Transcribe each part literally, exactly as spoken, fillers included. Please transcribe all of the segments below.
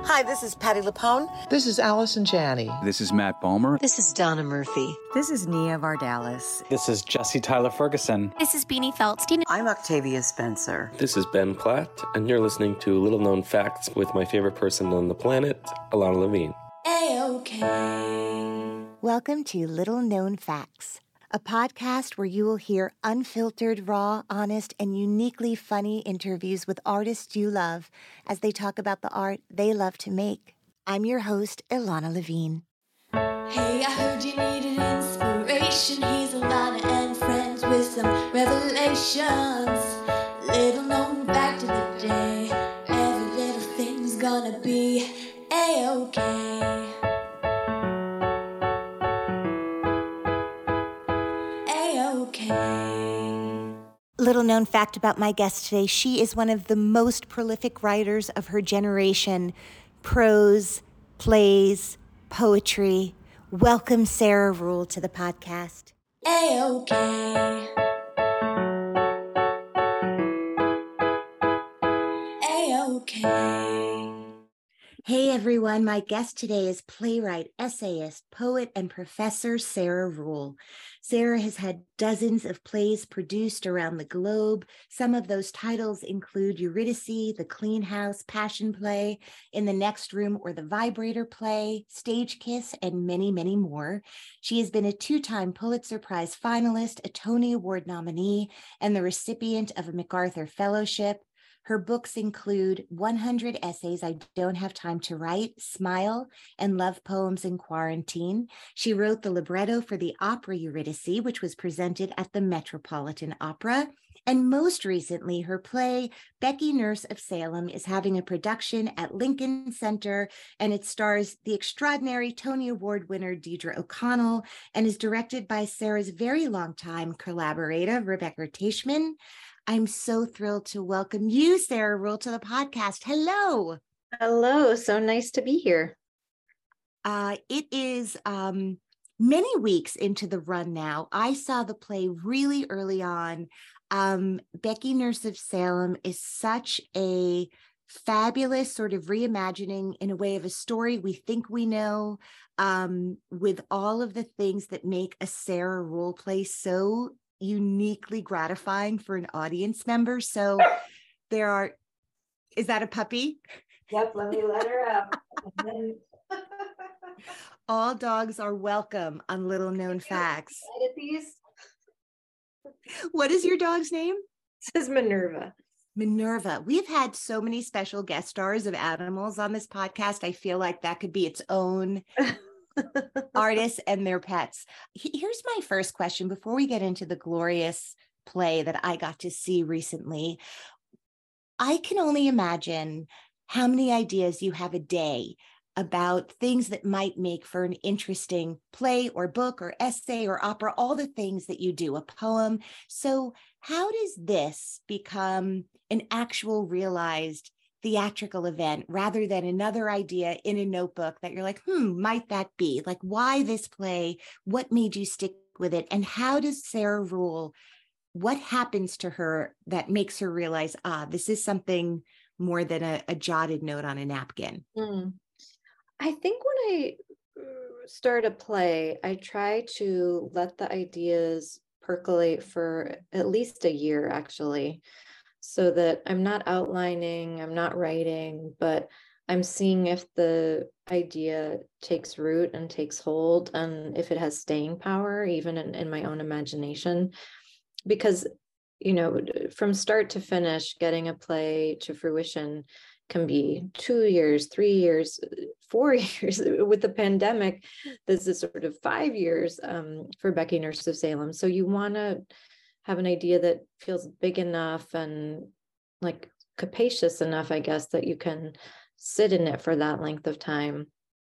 Hi, this is Patti LuPone. This is Allison Janney. This is Matt Bomer. This is Donna Murphy. This is Nia Vardalis. This is Jesse Tyler Ferguson. This is Beanie Feldstein. I'm Octavia Spencer. This is Ben Platt, and you're listening to Little Known Facts with my favorite person on the planet, Ilana Levine. A-OK. Welcome to Little Known Facts, a podcast where you will hear unfiltered, raw, honest, and uniquely funny interviews with artists you love as they talk about the art they love to make. I'm your host, Ilana Levine. Hey, I heard you needed inspiration. He's Ilana and friends with some revelations. Little known fact of the day. Every little thing's gonna be A-OK. Little known fact about my guest today, she is one of the most prolific writers of her generation. Prose, plays, poetry. Welcome, Sarah Ruhl, to the podcast. A-OK. A-OK. Hey everyone, my guest today is playwright, essayist, poet, and professor Sarah Ruhl. Sarah has had dozens of plays produced around the globe. Some of those titles include Eurydice, The Clean House, Passion Play, In the Next Room, or The Vibrator Play, Stage Kiss, and many, many more. She has been a two-time Pulitzer Prize finalist, a Tony Award nominee, and the recipient of a MacArthur Fellowship. Her books include one hundred Essays I Don't Have Time to Write, Smile, and Love Poems in Quarantine. She wrote the libretto for the opera Eurydice, which was presented at the Metropolitan Opera. And most recently, her play, Becky Nurse of Salem, is having a production at Lincoln Center, and it stars the extraordinary Tony Award winner Deirdre O'Connell and is directed by Sarah's very long-time collaborator, Rebecca Teichman. I'm so thrilled to welcome you, Sarah Ruhl, to the podcast. Hello. Hello. So nice to be here. Uh, it is um, many weeks into the run now. I saw the play really early on. Um, Becky Nurse of Salem is such a fabulous sort of reimagining in a way of a story we think we know, um, with all of the things that make a Sarah Ruhl play so uniquely gratifying for an audience member. So there are, is that a puppy? Yep, let me let her out. All dogs are welcome on Little Known Facts. What is your dog's name? This is Minerva. Minerva. We've had so many special guest stars of animals on this podcast. I feel like that could be its own artists and their pets. Here's my first question before we get into the glorious play that I got to see recently. I can only imagine how many ideas you have a day about things that might make for an interesting play or book or essay or opera, all the things that you do, a poem. So how does this become an actual realized theatrical event rather than another idea in a notebook that you're like, hmm, might that be? Like, why this play? What made you stick with it? And how does Sarah Ruhl, what happens to her that makes her realize, ah, this is something more than a, a jotted note on a napkin? Mm. I think when I start a play, I try to let the ideas percolate for at least a year, actually, so that I'm not outlining, I'm not writing, but I'm seeing if the idea takes root and takes hold, and if it has staying power, even in, in my own imagination. Because, you know, from start to finish, getting a play to fruition can be two years, three years, four years. With the pandemic, this is sort of five years um, for Becky Nurse of Salem. So you want to have an idea that feels big enough and like capacious enough, I guess, that you can sit in it for that length of time.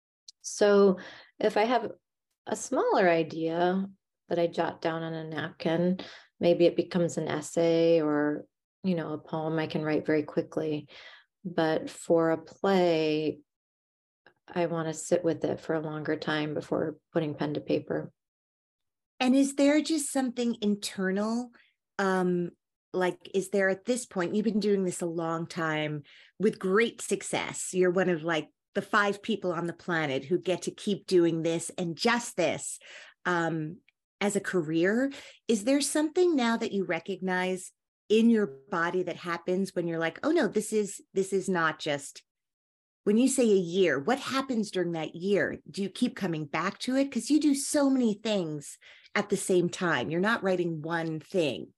So if I have a smaller idea that I jot down on a napkin, maybe it becomes an essay or, you know, a poem I can write very quickly. But for a play, I want to sit with it for a longer time before putting pen to paper. And is there just something internal? Um, like, is there at this point, you've been doing this a long time with great success. You're one of like the five people on the planet who get to keep doing this and just this um, as a career. Is there something now that you recognize in your body that happens when you're like, oh no, this is this is not just, when you say a year, what happens during that year? Do you keep coming back to it? Because you do so many things at the same time. You're not writing one thing.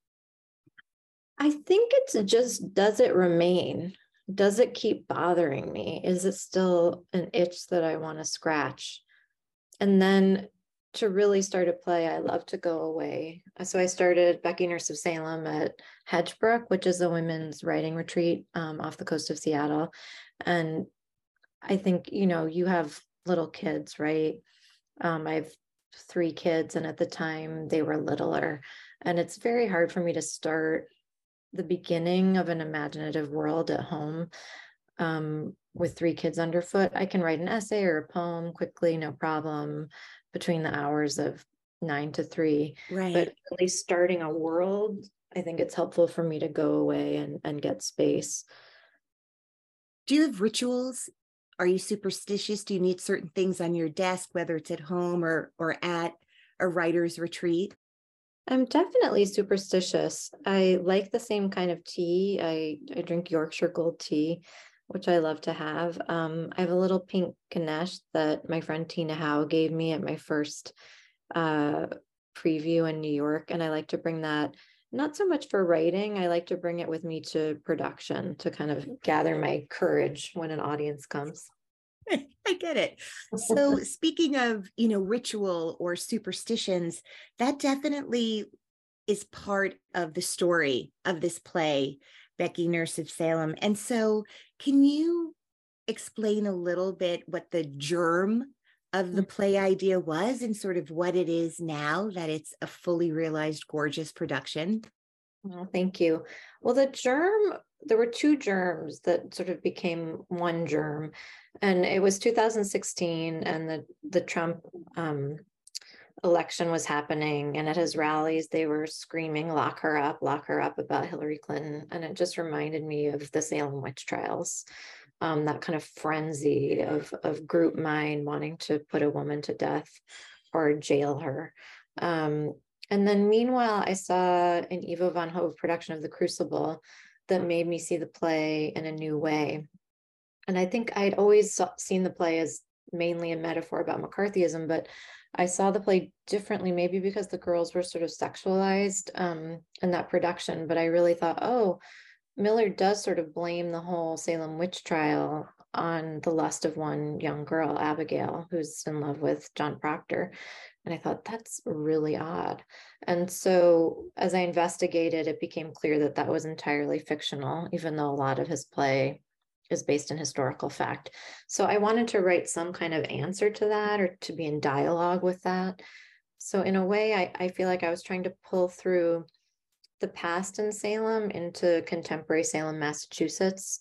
I think it's just, does it remain? Does it keep bothering me? Is it still an itch that I want to scratch? And then to really start a play, I love to go away. So I started Becky Nurse of Salem at Hedgebrook, which is a women's writing retreat um, off the coast of Seattle. And I think, you know, you have little kids, right? Um, I have three kids, and at the time they were littler. And it's very hard for me to start the beginning of an imaginative world at home um, with three kids underfoot. I can write an essay or a poem quickly, no problem, between the hours of nine to three. Right. But at least starting a world, I think it's helpful for me to go away and, and get space. Do you have rituals? Are you superstitious? Do you need certain things on your desk, whether it's at home or or at a writer's retreat? I'm definitely superstitious. I like the same kind of tea. I, I drink Yorkshire Gold tea, which I love to have. Um, I have a little pink Ganesh that my friend Tina Howe gave me at my first uh, preview in New York. And I like to bring that, not so much for writing, I like to bring it with me to production to kind of gather my courage when an audience comes. I get it. So speaking of, you know, ritual or superstitions, that definitely is part of the story of this play, Becky Nurse of Salem. And so can you explain a little bit what the germ of the play idea was and sort of what it is now that it's a fully realized, gorgeous production? Well, thank you. Well, the germ, there were two germs that sort of became one germ. And it was two thousand sixteen, and the, the Trump um, election was happening. And at his rallies, they were screaming, lock her up, lock her up about Hillary Clinton. And it just reminded me of the Salem witch trials, um, that kind of frenzy of, of group mind wanting to put a woman to death or jail her. Um, and then meanwhile, I saw an Ivo van Hove production of The Crucible that made me see the play in a new way. And I think I'd always saw, seen the play as mainly a metaphor about McCarthyism, but I saw the play differently, maybe because the girls were sort of sexualized um, in that production. But I really thought, oh, Miller does sort of blame the whole Salem witch trial on the lust of one young girl, Abigail, who's in love with John Proctor. And I thought, that's really odd. And so as I investigated, it became clear that that was entirely fictional, even though a lot of his play is based in historical fact. So I wanted to write some kind of answer to that, or to be in dialogue with that. So in a way, I, I feel like I was trying to pull through the past in Salem into contemporary Salem, Massachusetts.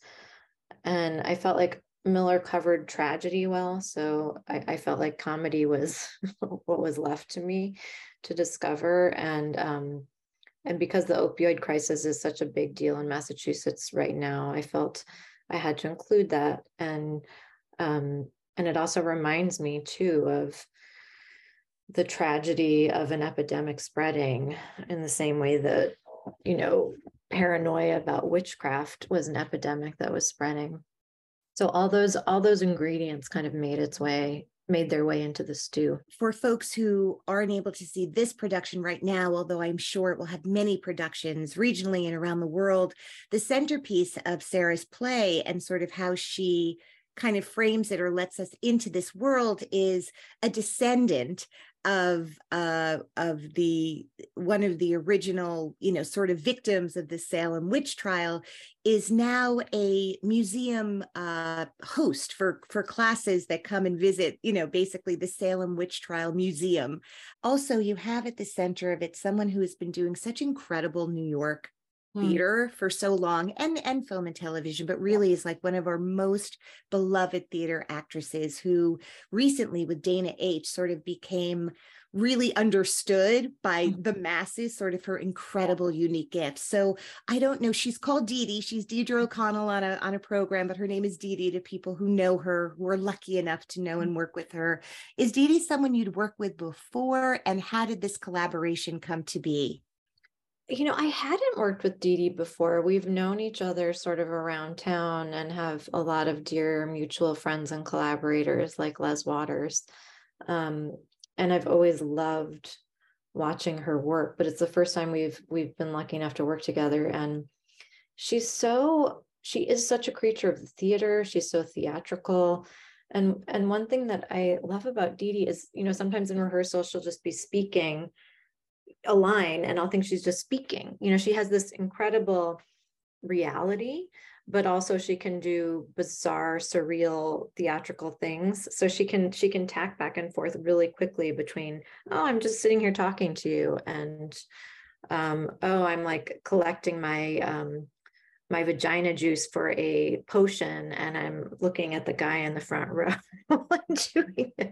And I felt like Miller covered tragedy well. So I, I felt like comedy was what was left to me to discover. And um, and because the opioid crisis is such a big deal in Massachusetts right now, I felt I had to include that. And um, and it also reminds me too of the tragedy of an epidemic spreading in the same way that, you know, paranoia about witchcraft was an epidemic that was spreading. So all those all those ingredients kind of made its way, made their way into the stew. For folks who aren't able to see this production right now, although I'm sure it will have many productions regionally and around the world, the centerpiece of Sarah's play and sort of how she kind of frames it or lets us into this world is a descendant of uh of the one of the original, you know, sort of victims of the Salem witch trial, is now a museum uh host for for classes that come and visit, you know, basically the Salem witch trial museum. Also, you have at the center of it someone who has been doing such incredible New York theater for so long, and and film and television, but really is like one of our most beloved theater actresses, who recently with Dana H sort of became really understood by the masses, sort of her incredible unique gifts. So I don't know, she's called Dee Dee. She's Deidre O'Connell on a on a program, but her name is Dee Dee to people who know her, who are lucky enough to know and work with her. Is Dee Dee someone you'd worked with before, and how did this collaboration come to be? You know, I hadn't worked with Dee Dee before. We've known each other sort of around town and have a lot of dear mutual friends and collaborators like Les Waters. Um, and I've always loved watching her work, but it's the first time we've we've been lucky enough to work together. And she's so, she is such a creature of the theater. She's so theatrical. And, and one thing that I love about Dee Dee is, you know, sometimes in rehearsal, she'll just be speaking a line and I'll think she's just speaking. You know, she has this incredible reality, but also she can do bizarre, surreal, theatrical things. So she can she can tack back and forth really quickly between, oh, I'm just sitting here talking to you, and um, oh, I'm like collecting my um, my vagina juice for a potion, and I'm looking at the guy in the front row doing it.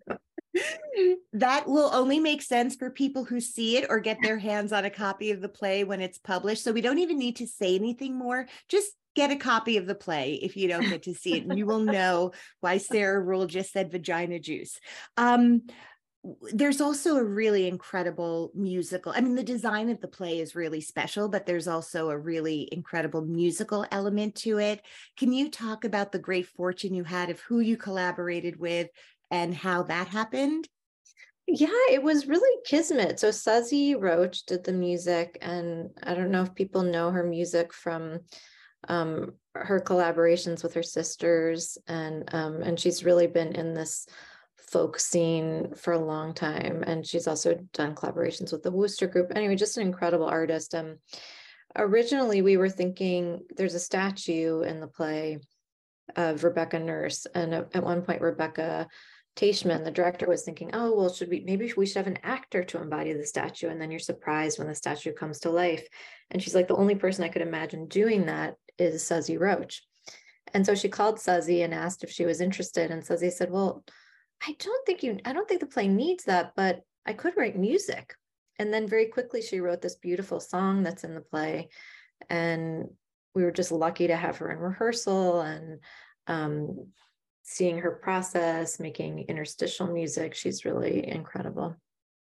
That will only make sense for people who see it or get their hands on a copy of the play when it's published. So we don't even need to say anything more. Just get a copy of the play if you don't get to see it, and you will know why Sarah Ruhl just said vagina juice. Um, there's also a really incredible musical. I mean, the design of the play is really special, but there's also a really incredible musical element to it. Can you talk about the great fortune you had of who you collaborated with and how that happened? Yeah, it was really kismet. So Suzy Roach did the music, and I don't know if people know her music from um, her collaborations with her sisters, and um, and she's really been in this folk scene for a long time, and she's also done collaborations with the Wooster Group. Anyway, just an incredible artist. Um, originally, we were thinking there's a statue in the play of Rebecca Nurse, and at, at one point, Rebecca Teichman, the director, was thinking, oh, well, should we, maybe we should have an actor to embody the statue. And then you're surprised when the statue comes to life. And she's like, the only person I could imagine doing that is Suzy Roach. And so she called Suzy and asked if she was interested. And Suzy said, well, I don't think you, I don't think the play needs that, but I could write music. And then very quickly, she wrote this beautiful song that's in the play. And we were just lucky to have her in rehearsal, and um, seeing her process, making interstitial music. She's really incredible.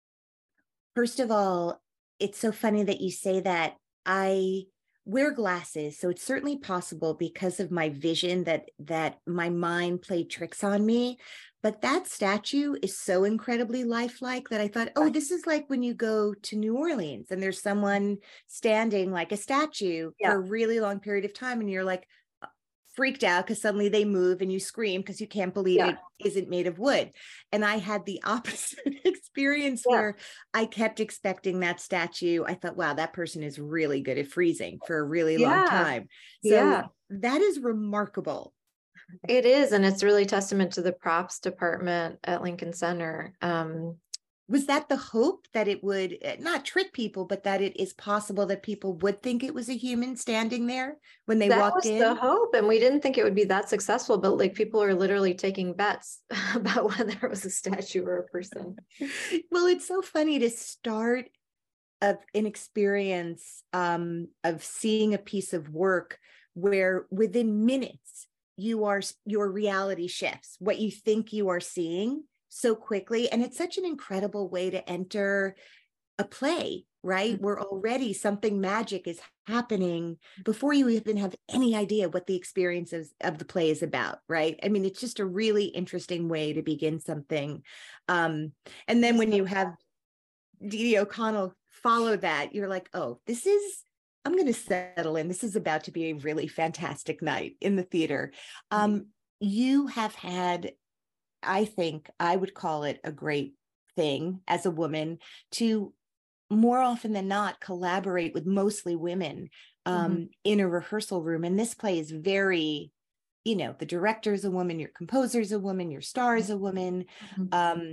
First of all, it's so funny that you say that. I wear glasses, so it's certainly possible because of my vision that that my mind played tricks on me. But that statue is so incredibly lifelike that I thought, oh, this is like when you go to New Orleans and there's someone standing like a statue yeah. for a really long period of time, and you're like, freaked out because suddenly they move and you scream because you can't believe yeah. it isn't made of wood. And I had the opposite experience yeah. where I kept expecting that statue. I thought, wow, that person is really good at freezing for a really yeah. long time. So yeah. that is remarkable. It is. And it's really testament to the props department at Lincoln Center. Um, Was that the hope that it would not trick people, but that it is possible that people would think it was a human standing there when they that walked in? in? That was the hope. And we didn't think it would be that successful, but like people are literally taking bets about whether it was a statue or a person. Well, it's so funny to start of an experience um, of seeing a piece of work where within minutes you are, your reality shifts, what you think you are seeing so quickly. And it's such an incredible way to enter a play, right? Mm-hmm. Where already something magic is happening before you even have any idea what the experience of, of the play is about, right? I mean, it's just a really interesting way to begin something. Um, and then when you have Dee Dee O'Connell follow that, you're like, oh, this is, I'm going to settle in. This is about to be a really fantastic night in the theater. Um, mm-hmm. You have had, I think I would call it a great thing as a woman to more often than not collaborate with mostly women um, mm-hmm. in a rehearsal room. And this play is very, you know, the director is a woman, your composer is a woman, your star is a woman. Mm-hmm. Um,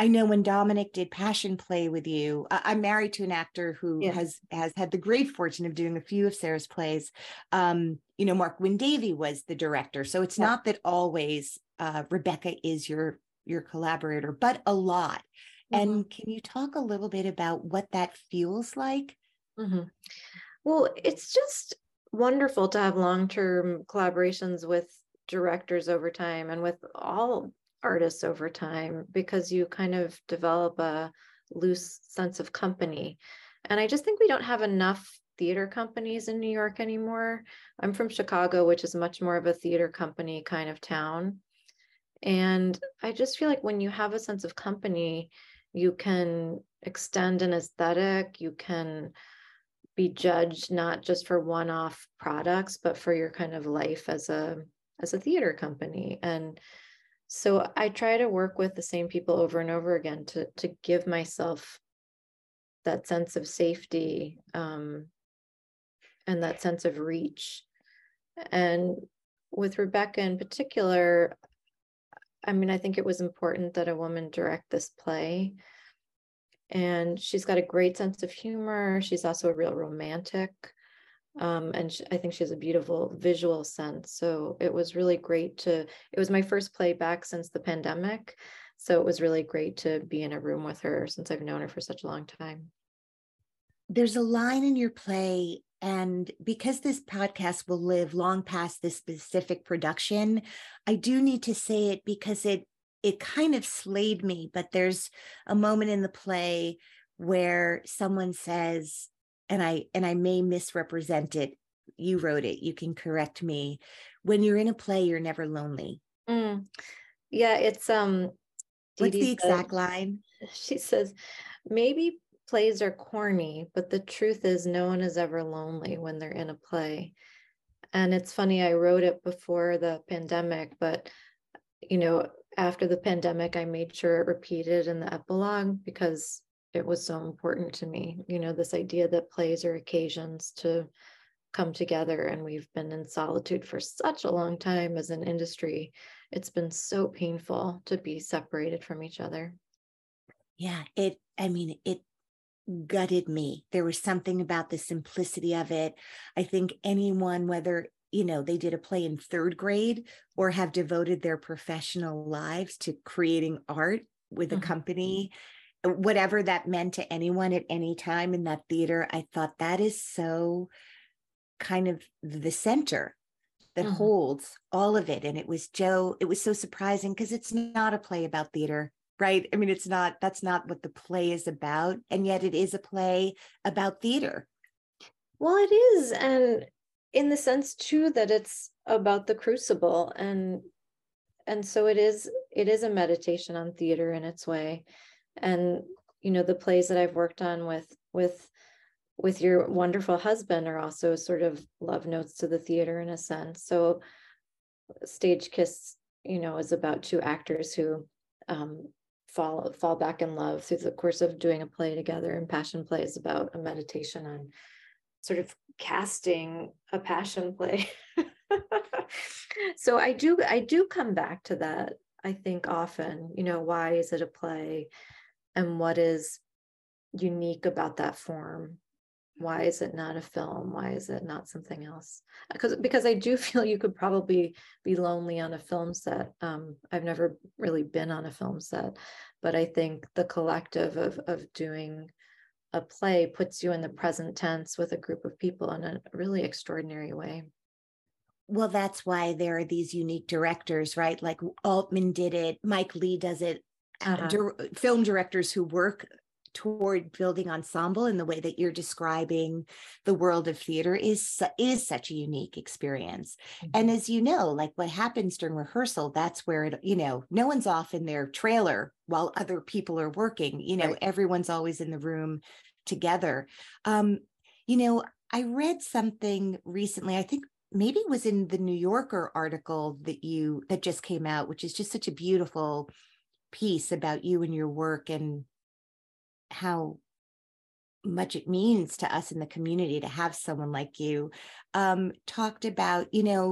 I know when Dominic did Passion Play with you, I- I'm married to an actor who Yeah. has has had the great fortune of doing a few of Sarah's plays. Um, you know, Mark Wynne-Davy was the director. So it's Yeah. not that always uh, Rebecca is your your collaborator, but a lot. Mhm. And can you talk a little bit about what that feels like? Mm-hmm. Well, it's just wonderful to have long-term collaborations with directors over time and with all artists over time, because you kind of develop a loose sense of company. And I just think we don't have enough theater companies in New York anymore. I'm from Chicago, which is much more of a theater company kind of town. And I just feel like when you have a sense of company, you can extend an aesthetic, you can be judged not just for one-off products, but for your kind of life as a as a theater company. And so I try to work with the same people over and over again to to give myself that sense of safety, um, and that sense of reach. And with Rebecca in particular, I mean, I think it was important that a woman direct this play. And she's got a great sense of humor. She's also a real romantic. Um, and she, I think she has a beautiful visual sense. So it was really great to, it was my first play back since the pandemic. So it was really great to be in a room with her since I've known her for such a long time. There's a line in your play, and because this podcast will live long past this specific production, I do need to say it because it it kind of slayed me. But there's a moment in the play where someone says, and I and I may misrepresent it. You wrote it. You can correct me. When you're in a play, you're never lonely. Mm. Yeah, it's um. What's Dee Dee the exact said, line? She says, maybe plays are corny, but the truth is no one is ever lonely when they're in a play. And it's funny, I wrote it before the pandemic, but you know, after the pandemic, I made sure it repeated in the epilogue because it was so important to me. You know, this idea that plays are occasions to come together, and we've been in solitude for such a long time as an industry. It's been so painful to be separated from each other. Yeah, it, I mean, it gutted me. There was something about the simplicity of it. I think anyone, whether, you know, they did a play in third grade or have devoted their professional lives to creating art with a Mhm. company, whatever that meant to anyone at any time in that theater, I thought that is so kind of the center that Mhm. holds all of it. And it was Joe, it was so surprising because it's not a play about theater, right? I mean, it's not, that's not what the play is about. And yet it is a play about theater. Well, it is. And in the sense too, that it's about the crucible. And and so it is, it is a meditation on theater in its way. And, you know, the plays that I've worked on with, with, with your wonderful husband are also sort of love notes to the theater in a sense. So Stage Kiss, you know, is about two actors who um, fall fall back in love through the course of doing a play together. And Passion Play is about a meditation on sort of casting a passion play. So I do I do come back to that, I think, often. You know, why is it a play, and what is unique about that form? Why is it not a film? Why is it not something else? Because because I do feel you could probably be lonely on a film set. Um, I've never really been on a film set, but I think the collective of of doing a play puts you in the present tense with a group of people in a really extraordinary way. Well, that's why there are these unique directors, right? Like Altman did it, Mike Lee does it, Uh-huh. dir- film directors who work toward building ensemble in the way that you're describing the world of theater is su- is such a unique experience. Mhm. And as you know, like what happens during rehearsal, that's where it, you know, no one's off in their trailer while other people are working. You know, Right. everyone's always in the room together. Um, you know, I read something recently, I think maybe it was in the New Yorker article that you that just came out, which is just such a beautiful piece about you and your work and how much it means to us in the community to have someone like you. Um, talked about, you know,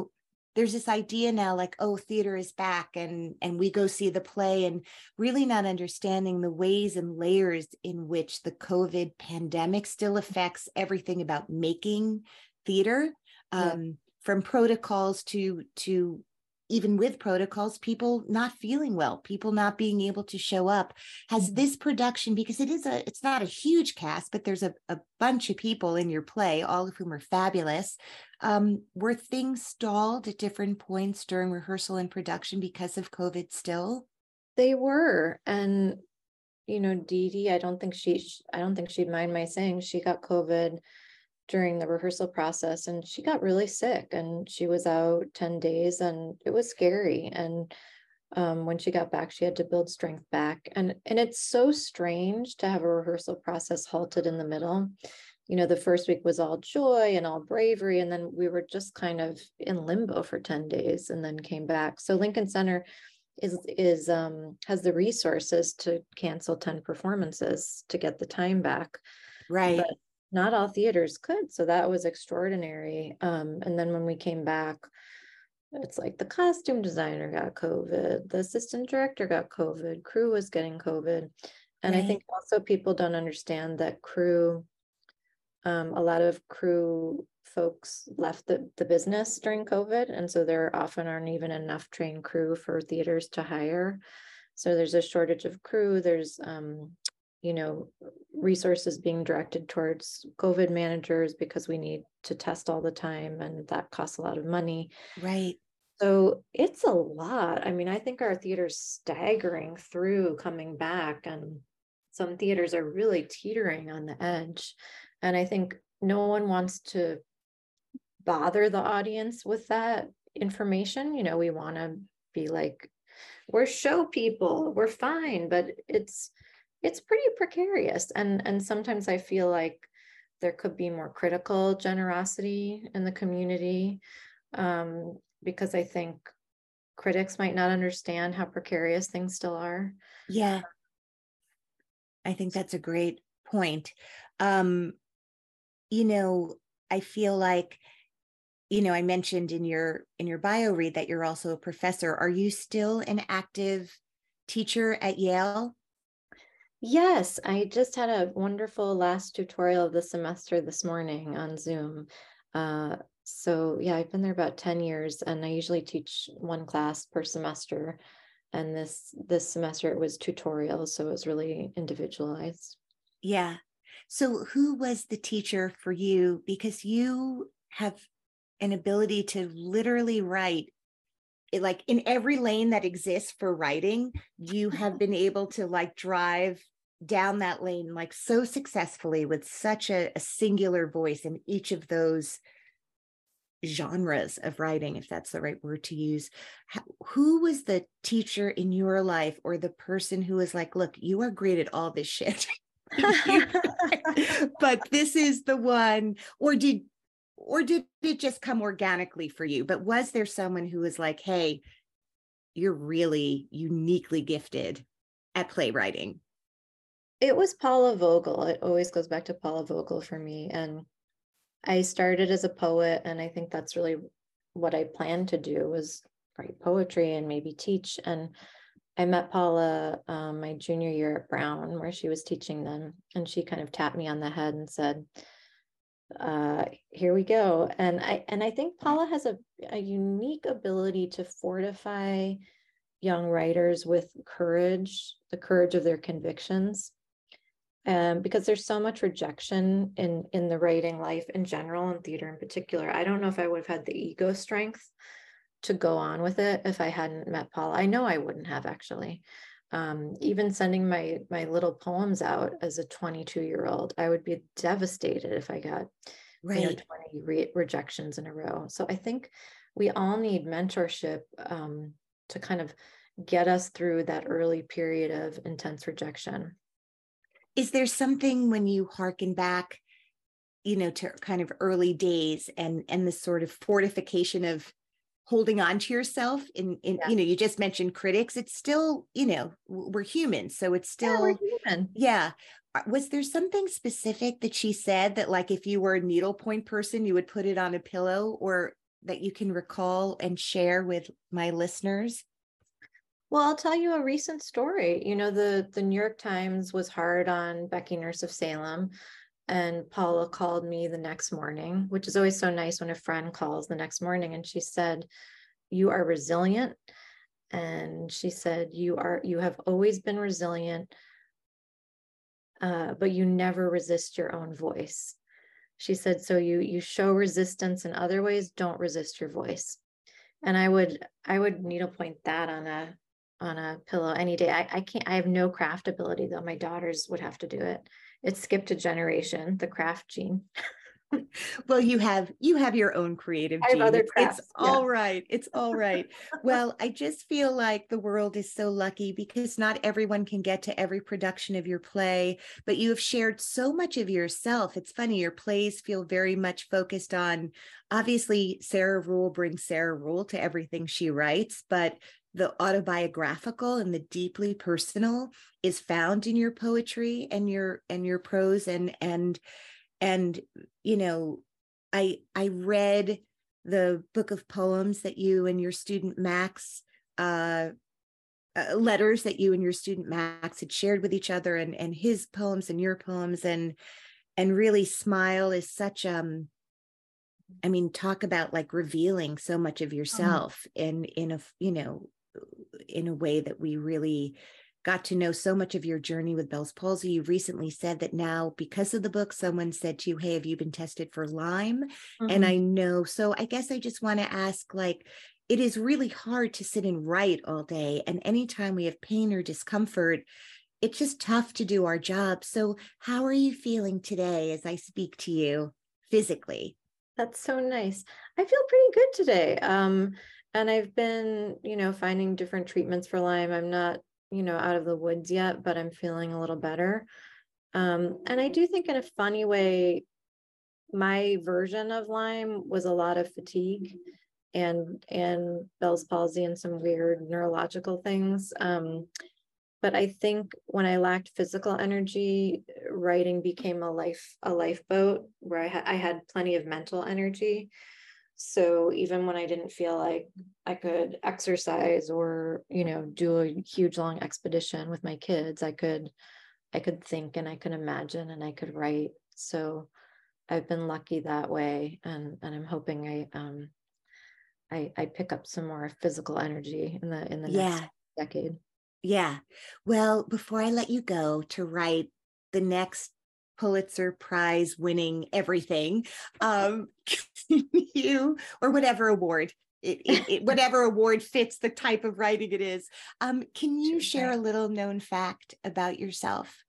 there's this idea now like, oh, theater is back, and and we go see the play, and really not understanding the ways and layers in which the COVID pandemic still affects everything about making theater, um, yeah. from protocols to to even with protocols, people not feeling well, people not being able to show up. Has this production, because it is a, it's not a huge cast, but there's a, a bunch of people in your play, all of whom are fabulous. Um, were things stalled at different points during rehearsal and production because of COVID still? They were. And, you know, Dee Dee, I don't think she, I don't think she'd mind my saying she got COVID during the rehearsal process, and she got really sick, and she was out ten days, and it was scary. And um, when she got back, she had to build strength back. And, and it's so strange to have a rehearsal process halted in the middle. You know, the first week was all joy and all bravery, and then we were just kind of in limbo for ten days and then came back. So Lincoln Center is, is um, has the resources to cancel ten performances to get the time back. Right. But not all theaters could. So that was extraordinary. Um, and then when we came back, it's like the costume designer got COVID, the assistant director got COVID, crew was getting COVID. And right. I think also people don't understand that crew, um, a lot of crew folks left the, the business during COVID. And so there often aren't even enough trained crew for theaters to hire. So there's a shortage of crew. There's, um, you know, resources being directed towards COVID managers because we need to test all the time, and that costs a lot of money. Right. So it's a lot. I mean, I think our theater's staggering through coming back, and some theaters are really teetering on the edge. And I think no one wants to bother the audience with that information. You know, we want to be like, we're show people, we're fine, but it's, it's pretty precarious. And, and sometimes I feel like there could be more critical generosity in the community, um, because I think critics might not understand how precarious things still are. Yeah. I think that's a great point. Um, you know, I feel like, you know, I mentioned in your, in your bio read that you're also a professor. Are you still an active teacher at Yale? Yes, I just had a wonderful last tutorial of the semester this morning on Zoom. Uh, so yeah, I've been there about ten years, and I usually teach one class per semester. And this this semester it was tutorial, so it was really individualized. Yeah. So who was the teacher for you? Because you have an ability to literally write it, like in every lane that exists for writing, you have been able to like drive down that lane like so successfully with such a, a singular voice in each of those genres of writing, if that's the right word to use. How, who was the teacher in your life, or the person who was like, look, you are great at all this shit, but this is the one, or did Or did it just come organically for you? But was there someone who was like, hey, you're really uniquely gifted at playwriting? It was Paula Vogel. It always goes back to Paula Vogel for me. And I started as a poet, and I think that's really what I planned to do, was write poetry and maybe teach. And I met Paula um, my junior year at Brown, where she was teaching then. And she kind of tapped me on the head and said, uh here we go. And I and I think Paula has a, a unique ability to fortify young writers with courage, the courage of their convictions, um because there's so much rejection in in the writing life in general, and theater in particular. I don't know if I would have had the ego strength to go on with it if I hadn't met Paula. I know I wouldn't have, actually. Um, even sending my my little poems out as a twenty-two year old, I would be devastated if I got right. you know, twenty re- rejections in a row. So I think we all need mentorship um, to kind of get us through that early period of intense rejection. Is there something, when you hearken back, you know, to kind of early days and and the sort of fortification of holding on to yourself in, in yeah. you know, you just mentioned critics. It's still, you know, we're human. So it's still, yeah, we're human. Yeah. Was there something specific that she said that, like, if you were a needlepoint person, you would put it on a pillow? Or that you can recall and share with my listeners? Well, I'll tell you a recent story. You know, the, the New York Times was hard on Becky Nurse of Salem, and Paula called me the next morning, which is always so nice when a friend calls the next morning. And she said, "You are resilient." And she said, you are, you have always been resilient, uh, but you never resist your own voice. She said, so you, you show resistance in other ways, don't resist your voice. And I would, I would needlepoint that on a, on a pillow any day. I, I can't, I have no craft ability though. My daughters would have to do it. It skipped a generation, the craft gene. Well, you have you have your own creative I have gene. other It's, crafts, it's yeah. all right. It's all right. Well, I just feel like the world is so lucky because not everyone can get to every production of your play, but you have shared so much of yourself. It's funny, your plays feel very much focused on, obviously, Sarah Ruhl brings Sarah Ruhl to everything she writes, but the autobiographical and the deeply personal is found in your poetry and your and your prose and and And, you know, I I read the book of poems that you and your student Max, uh, uh, letters that you and your student Max had shared with each other, and, and his poems and your poems, and and really Smile is such, um, I mean, talk about like revealing so much of yourself mm-hmm. in, in a, you know, in a way that we really got to know so much of your journey with Bell's palsy. You recently said that now, because of the book, someone said to you, hey, have you been tested for Lyme? Mm-hmm. And I know, so I guess I just want to ask, like, it is really hard to sit and write all day. And anytime we have pain or discomfort, it's just tough to do our job. So how are you feeling today as I speak to you physically? That's so nice. I feel pretty good today. Um, and I've been, you know, finding different treatments for Lyme. I'm not you know, out of the woods yet, but I'm feeling a little better. Um, and I do think in a funny way, my version of Lyme was a lot of fatigue and, and Bell's palsy and some weird neurological things. Um, but I think when I lacked physical energy, writing became a life, a lifeboat where I, ha- I had plenty of mental energy. So even when I didn't feel like I could exercise or, you know, do a huge long expedition with my kids, I could, I could think and I could imagine and I could write. So I've been lucky that way. And, and I'm hoping I, um, I, I pick up some more physical energy in the, in the yeah. next decade. Yeah. Well, before I let you go to write the next Pulitzer Prize winning everything, um, you or whatever award, it, it, it, whatever award fits the type of writing it is. Um, can you share a little known fact about yourself?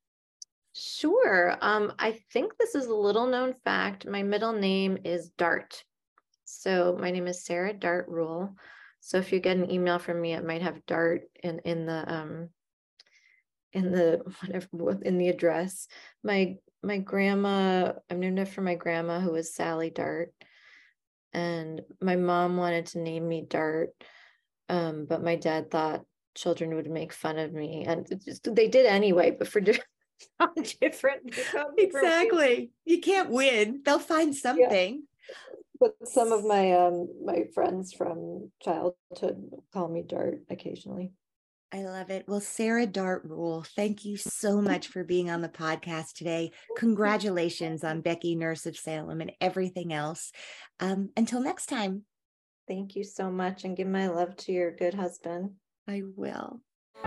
Sure. Um, I think this is a little known fact. My middle name is Dart. So my name is Sarah Dart Ruhl. So if you get an email from me, it might have Dart in, in the, um, in the, whatever, in the address. My, my grandma, I'm named after my grandma, who was Sally Dart. And my mom wanted to name me Dart. Um, but my dad thought children would make fun of me, and just, they did anyway, but for different, different, different exactly. reasons. You can't win. They'll find something. Yeah. But some of my um my friends from childhood call me Dart occasionally. I love it. Well, Sarah Dart Ruhl, thank you so much for being on the podcast today. Congratulations on Becky Nurse of Salem and everything else. Um, until next time. Thank you so much, and give my love to your good husband. I will.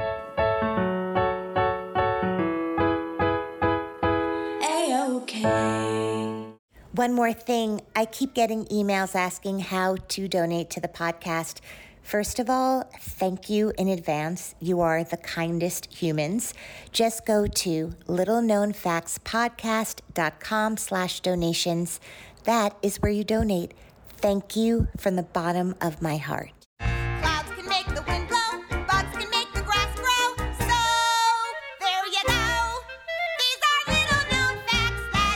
A-okay. One more thing, I keep getting emails asking how to donate to the podcast. First of all, thank you in advance. You are the kindest humans. Just go to littleknownfactspodcast.com slash donations. That is where you donate. Thank you from the bottom of my heart. Clouds can make the wind blow, bugs can make the grass grow. So, there you go. These are little known facts that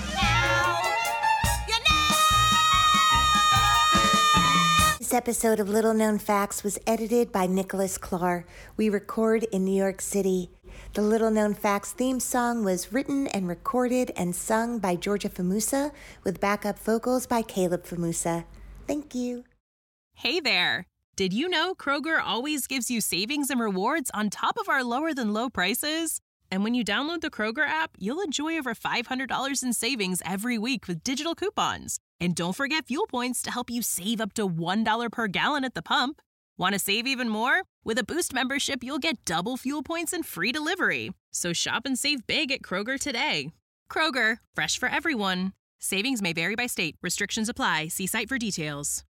now you know. This episode of Little Known Facts was edited by Nicholas Clark. We record in New York City. The Little Known Facts theme song was written and recorded and sung by Georgia Famusa with backup vocals by Caleb Famusa. Thank you. Hey there! Did you know Kroger always gives you savings and rewards on top of our lower-than-low prices? And when you download the Kroger app, you'll enjoy over five hundred dollars in savings every week with digital coupons. And don't forget fuel points to help you save up to one dollar per gallon at the pump. Want to save even more? With a Boost membership, you'll get double fuel points and free delivery. So shop and save big at Kroger today. Kroger, fresh for everyone. Savings may vary by state. Restrictions apply. See site for details.